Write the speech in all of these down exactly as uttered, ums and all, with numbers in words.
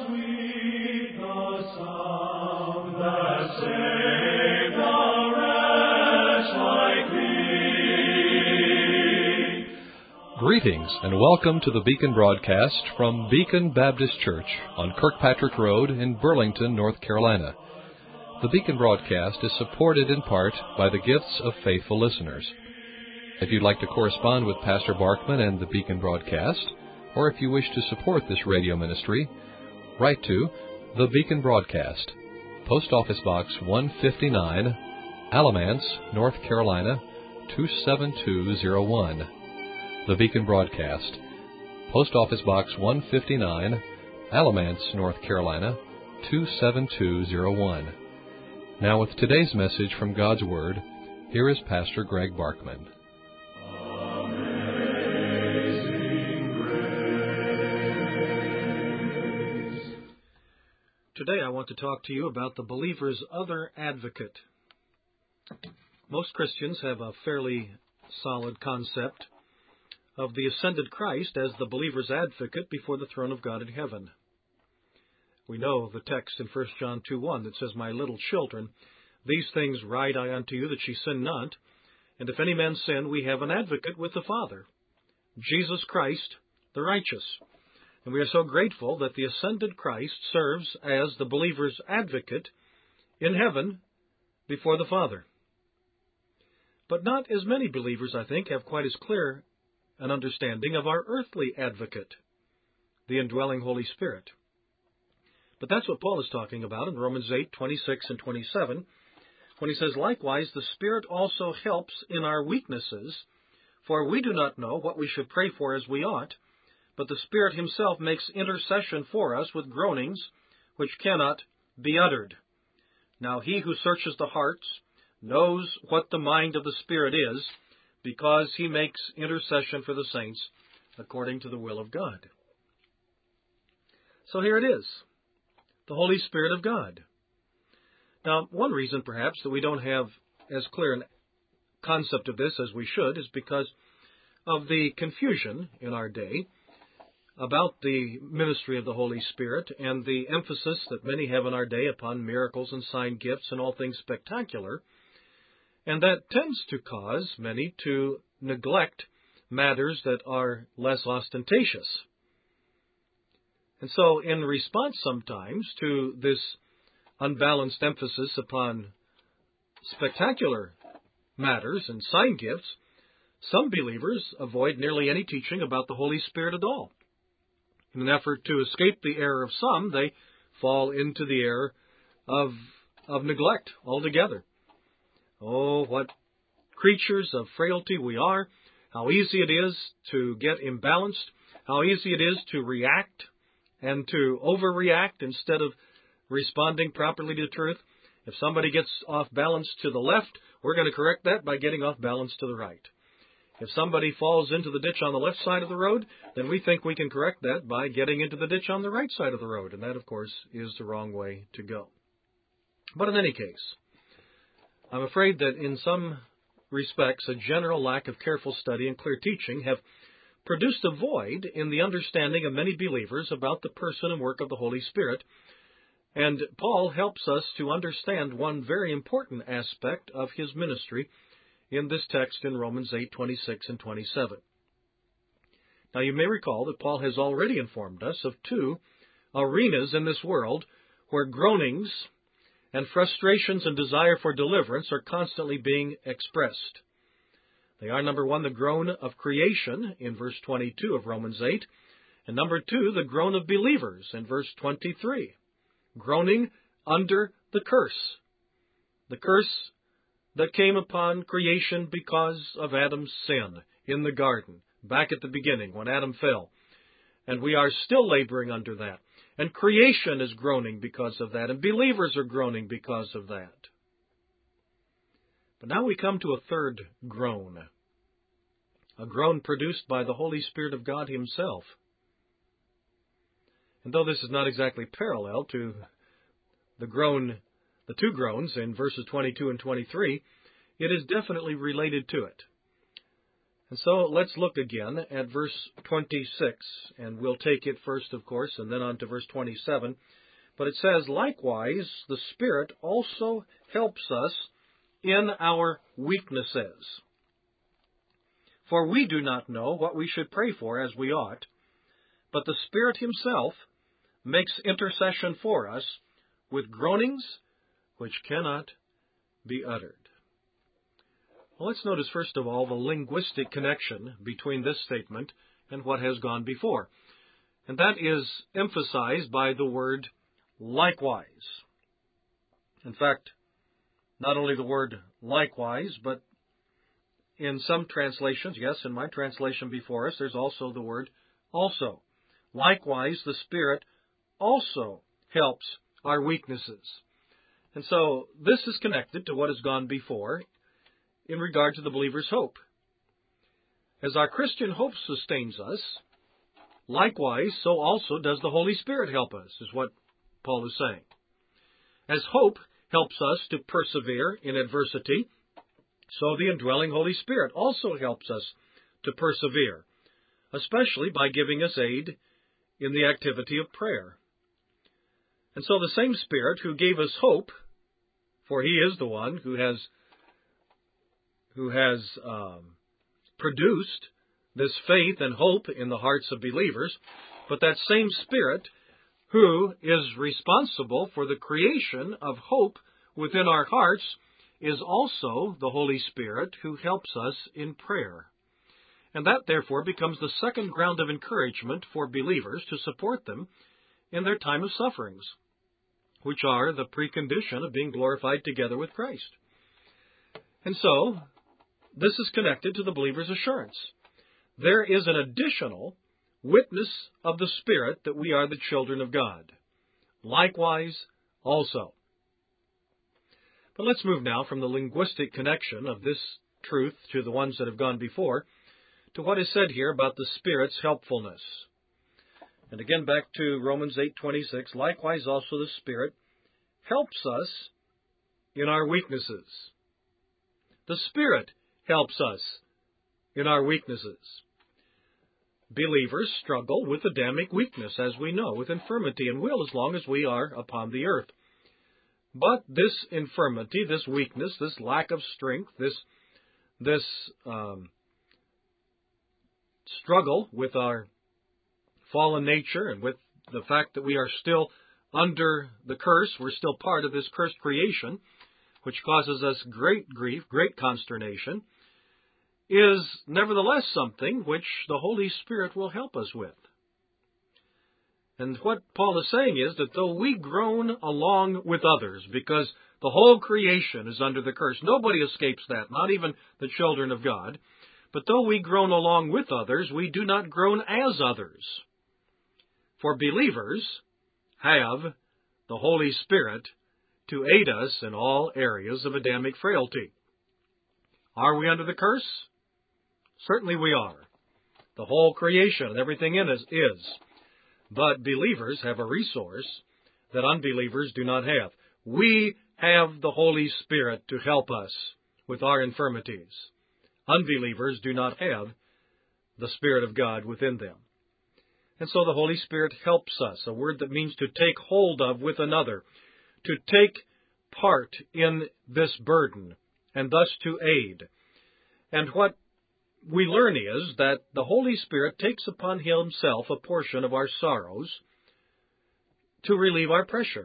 sweet the sound that saved a wretch like me. Greetings and welcome to the Beacon broadcast from Beacon Baptist Church on Kirkpatrick Road in Burlington, North Carolina. The Beacon broadcast is supported in part by the gifts of faithful listeners. If you'd like to correspond with Pastor Barkman and the Beacon broadcast, or if you wish to support this radio ministry, write to The Beacon Broadcast, Post Office Box one fifty-nine, Alamance, North Carolina, two seven two zero one. The Beacon Broadcast, Post Office Box one fifty-nine, Alamance, North Carolina, two seven two zero one. Now with today's message from God's Word, here is Pastor Greg Barkman. Today I want to talk to you about the believer's other advocate. Most Christians have a fairly solid concept of the ascended Christ as the believer's advocate before the throne of God in heaven. We know the text in First John two one that says, "My little children, these things write I unto you, that ye sin not. And if any man sin, we have an advocate with the Father, Jesus Christ the righteous." And we are so grateful that the ascended Christ serves as the believer's advocate in heaven before the Father. But not as many believers, I think, have quite as clear an understanding of our earthly advocate, the indwelling Holy Spirit. But that's what Paul is talking about in Romans eight, twenty-six and twenty-seven, when he says, "Likewise, the Spirit also helps in our weaknesses, for we do not know what we should pray for as we ought, but the Spirit himself makes intercession for us with groanings which cannot be uttered. Now he who searches the hearts knows what the mind of the Spirit is, because he makes intercession for the saints according to the will of God." So here it is, the Holy Spirit of God. Now, one reason perhaps that we don't have as clear a concept of this as we should is because of the confusion in our day about the ministry of the Holy Spirit and the emphasis that many have in our day upon miracles and sign gifts and all things spectacular. And that tends to cause many to neglect matters that are less ostentatious. And so in response sometimes to this unbalanced emphasis upon spectacular matters and sign gifts, some believers avoid nearly any teaching about the Holy Spirit at all. In an effort to escape the error of some, they fall into the error of, of neglect altogether. Oh, what creatures of frailty we are, how easy it is to get imbalanced, how easy it is to react and to overreact instead of responding properly to the truth. If somebody gets off balance to the left, we're going to correct that by getting off balance to the right. If somebody falls into the ditch on the left side of the road, then we think we can correct that by getting into the ditch on the right side of the road. And that, of course, is the wrong way to go. But in any case, I'm afraid that in some respects, a general lack of careful study and clear teaching have produced a void in the understanding of many believers about the person and work of the Holy Spirit. And Paul helps us to understand one very important aspect of his ministry in this text in Romans eight, twenty-six and twenty-seven. Now you may recall that Paul has already informed us of two arenas in this world where groanings and frustrations and desire for deliverance are constantly being expressed. They are, number one, the groan of creation in verse twenty-two of Romans eight, and number two, the groan of believers in verse twenty-three, groaning under the curse, the curse that came upon creation because of Adam's sin in the garden, back at the beginning when Adam fell. And we are still laboring under that. And creation is groaning because of that, and believers are groaning because of that. But now we come to a third groan, a groan produced by the Holy Spirit of God himself. And though this is not exactly parallel to the groan, the two groans in verses twenty-two and twenty-three, it is definitely related to it. And so let's look again at verse twenty-six, and we'll take it first, of course, and then on to verse twenty-seven. But it says, "Likewise, the Spirit also helps us in our weaknesses. For we do not know what we should pray for as we ought, but the Spirit Himself makes intercession for us with groanings which cannot be uttered." Well, let's notice, first of all, the linguistic connection between this statement and what has gone before. And that is emphasized by the word likewise. In fact, not only the word likewise, but in some translations, yes, in my translation before us, there's also the word also. Likewise, the Spirit also helps our weaknesses. And so this is connected to what has gone before in regard to the believer's hope. As our Christian hope sustains us, likewise, so also does the Holy Spirit help us, is what Paul is saying. As hope helps us to persevere in adversity, so the indwelling Holy Spirit also helps us to persevere, especially by giving us aid in the activity of prayer. And so the same Spirit who gave us hope, for He is the one who has who has um, produced this faith and hope in the hearts of believers, but that same Spirit who is responsible for the creation of hope within our hearts is also the Holy Spirit who helps us in prayer. And that, therefore, becomes the second ground of encouragement for believers to support them in their time of sufferings, which are the precondition of being glorified together with Christ. And so, this is connected to the believer's assurance. There is an additional witness of the Spirit that we are the children of God. Likewise, also. But let's move now from the linguistic connection of this truth to the ones that have gone before to what is said here about the Spirit's helpfulness. And again, back to Romans eight twenty-six, "Likewise also the Spirit helps us in our weaknesses." The Spirit helps us in our weaknesses. Believers struggle with Adamic weakness, as we know, with infirmity and will as long as we are upon the earth. But this infirmity, this weakness, this lack of strength, this, this um, struggle with our fallen nature and with the fact that we are still under the curse, we're still part of this cursed creation, which causes us great grief, great consternation, is nevertheless something which the Holy Spirit will help us with. And what Paul is saying is that though we groan along with others, because the whole creation is under the curse, nobody escapes that, not even the children of God, but though we groan along with others, we do not groan as others. For believers have the Holy Spirit to aid us in all areas of Adamic frailty. Are we under the curse? Certainly we are. The whole creation and everything in us is. But believers have a resource that unbelievers do not have. We have the Holy Spirit to help us with our infirmities. Unbelievers do not have the Spirit of God within them. And so the Holy Spirit helps us, a word that means to take hold of with another, to take part in this burden, and thus to aid. And what we learn is that the Holy Spirit takes upon Himself a portion of our sorrows to relieve our pressure.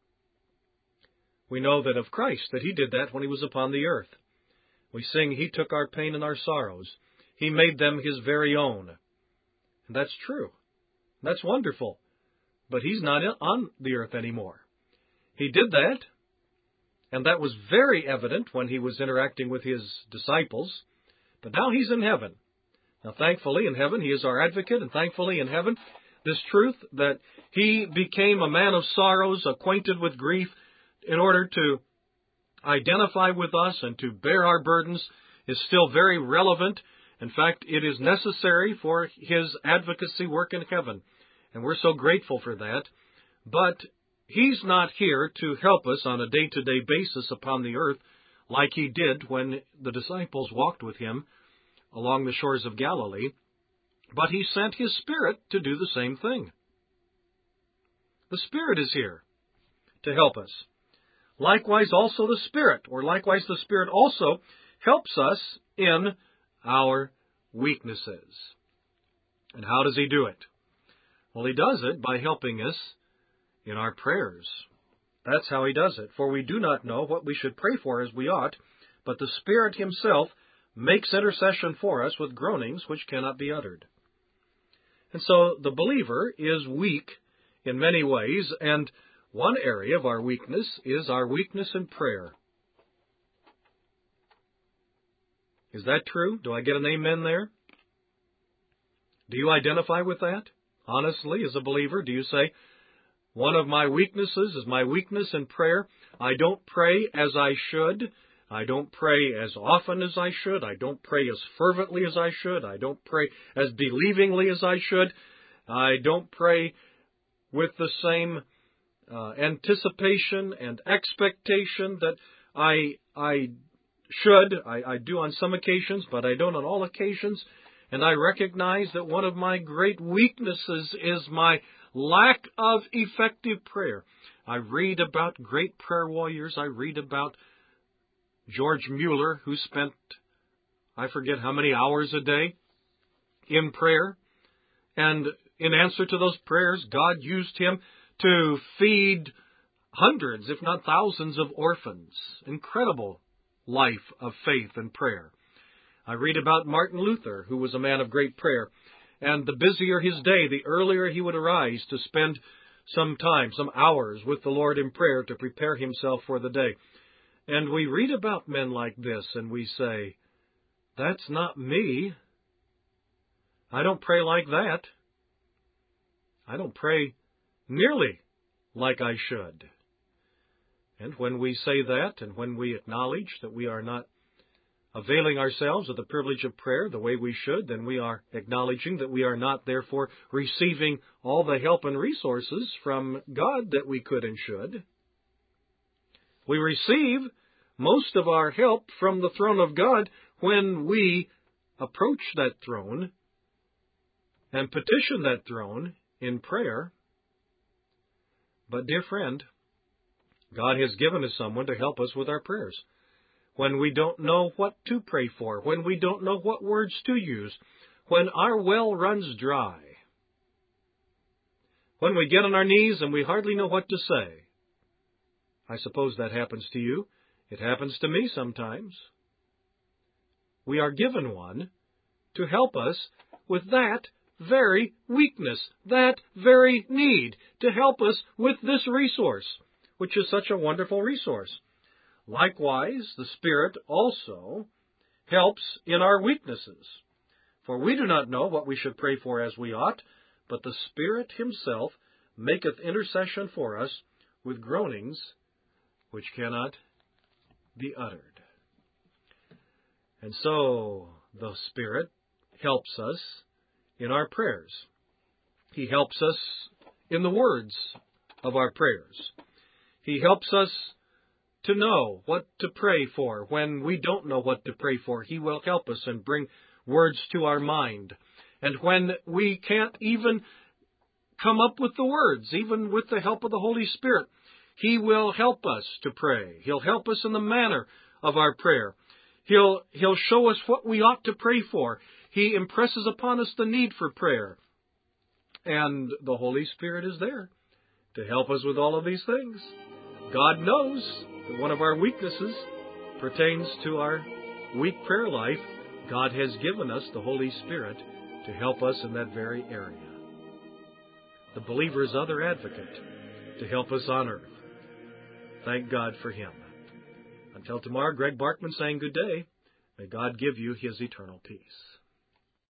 We know that of Christ, that He did that when He was upon the earth. We sing, He took our pain and our sorrows. He made them His very own. And that's true. That's wonderful. But He's not on the earth anymore. He did that, and that was very evident when He was interacting with His disciples. But now He's in heaven. Now, thankfully, in heaven, He is our advocate, and thankfully, in heaven, this truth that He became a man of sorrows, acquainted with grief, in order to identify with us and to bear our burdens, is still very relevant. In fact, it is necessary for His advocacy work in heaven, and we're so grateful for that. But He's not here to help us on a day-to-day basis upon the earth like He did when the disciples walked with Him along the shores of Galilee, but He sent His Spirit to do the same thing. The Spirit is here to help us. Likewise also the Spirit, or likewise the Spirit also helps us in our weaknesses. And how does He do it? Well, He does it by helping us in our prayers. That's how He does it. For we do not know what we should pray for as we ought, but the Spirit Himself makes intercession for us with groanings which cannot be uttered. And so the believer is weak in many ways, and one area of our weakness is our weakness in prayer. Is that true? Do I get an amen there? Do you identify with that? Honestly, as a believer, do you say, one of my weaknesses is my weakness in prayer? I don't pray as I should. I don't pray as often as I should. I don't pray as fervently as I should. I don't pray as believingly as I should. I don't pray with the same uh, anticipation and expectation that I I should. I, I do on some occasions, but I don't on all occasions. And I recognize that one of my great weaknesses is my lack of effective prayer. I read about great prayer warriors. I read about George Mueller, who spent, I forget how many hours a day in prayer. And in answer to those prayers, God used him to feed hundreds, if not thousands, of orphans. Incredible life of faith and prayer. I read about Martin Luther, who was a man of great prayer. And the busier his day, the earlier he would arise to spend some time, some hours with the Lord in prayer to prepare himself for the day. And we read about men like this and we say, that's not me. I don't pray like that. I don't pray nearly like I should. And when we say that, and when we acknowledge that we are not availing ourselves of the privilege of prayer the way we should, then we are acknowledging that we are not, therefore, receiving all the help and resources from God that we could and should. We receive most of our help from the throne of God when we approach that throne and petition that throne in prayer. But, dear friend, God has given us someone to help us with our prayers. When we don't know what to pray for, when we don't know what words to use, when our well runs dry, when we get on our knees and we hardly know what to say. I suppose that happens to you. It happens to me sometimes. We are given one to help us with that very weakness, that very need, to help us with this resource, which is such a wonderful resource. Likewise, the Spirit also helps in our weaknesses. For we do not know what we should pray for as we ought, but the Spirit Himself maketh intercession for us with groanings which cannot be uttered. And so the Spirit helps us in our prayers. He helps us in the words of our prayers. He helps us to know what to pray for. When we don't know what to pray for, He will help us and bring words to our mind. And when we can't even come up with the words, even with the help of the Holy Spirit, He will help us to pray. He'll help us in the manner of our prayer. He'll, he'll show us what we ought to pray for. He impresses upon us the need for prayer. And the Holy Spirit is there to help us with all of these things. God knows that one of our weaknesses pertains to our weak prayer life. God has given us the Holy Spirit to help us in that very area. The believer's other advocate to help us on earth. Thank God for Him. Until tomorrow, Greg Barkman saying good day. May God give you His eternal peace.